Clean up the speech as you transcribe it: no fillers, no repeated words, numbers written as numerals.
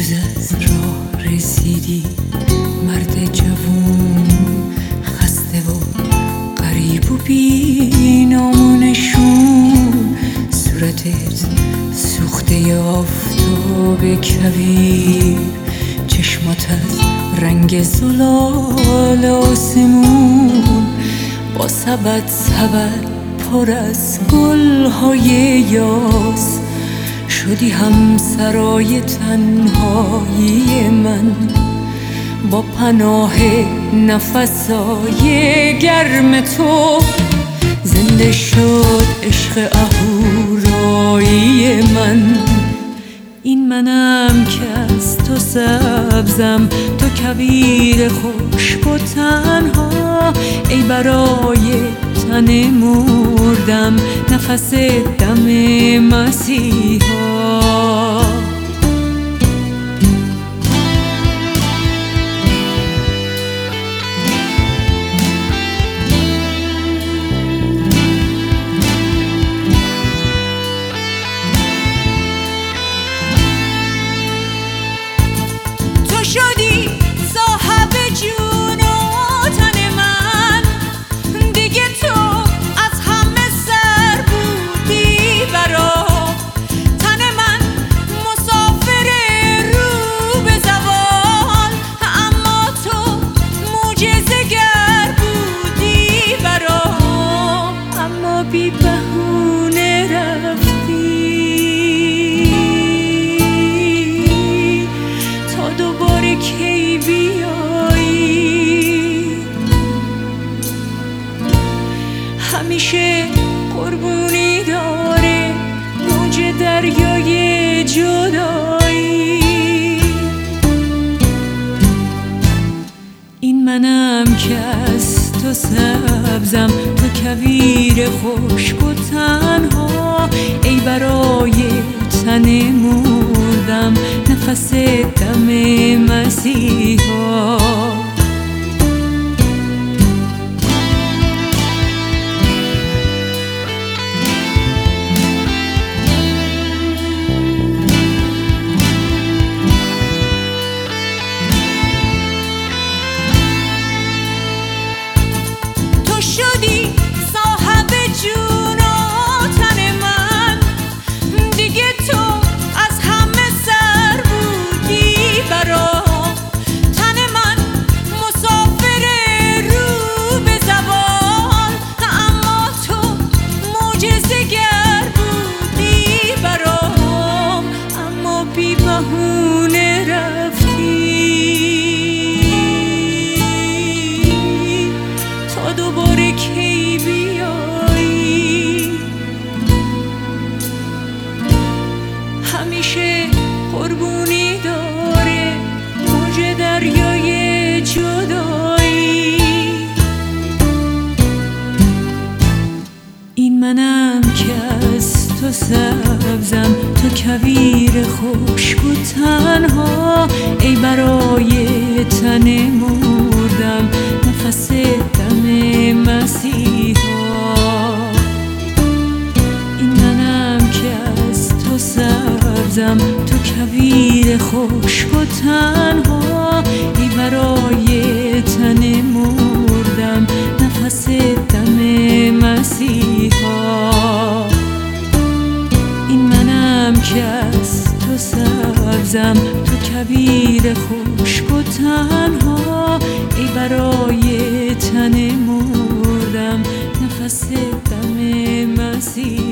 جز از راه رسیدی مرد جوون، خسته و غریب و بی نامونشون، صورتت سوخته آفتاب کویر، چشمات از رنگ زلال آسمون، با سبد پر از گلهای یاس، شدی همسرای تنهایی من، با پناه نفسای گرم تو زنده شد عشق اهورایی من. این منم که از تو سبزم، تو کویر خشک و تنها، ای برای تن مردم نفس دم مسیحا. شدی صاحب جون و تن من، دیگه تو از همه سر بودی برام، تن من مسافر رو به زوال، اما تو معجزه گر بودی برام، اما بی بهونه رفتی تا دوباره کی بیایی. همیشه قربونی داره موج دریای جدایی. این منم که از تو سبزم، تو کویر خشک و تنها، ای برای تن مردم نفس دم مسیحا. تو شدی صاحب جون و تن من، دیگه تو از همه سر بودی برام، تن من مسافر رو به زوال، اما تو معجزه گر بودی برام، اما بی بهونه رفتی تا دوباره کی بیایی. همیشه قربونی داره موج دریای جدایی. این منم که از تو سبزم، تو کویر خشک و تنها، ای برای تن مردم نفس دم مسیحا. این منم که از تو سبزم، تو کویر خشک و تنها، ای برای تن مردم نفس دم مسیحا. این منم که از تو سبزم، تو کویر خشک و تنها، ای برای تن مردم نفس دم مسیحا.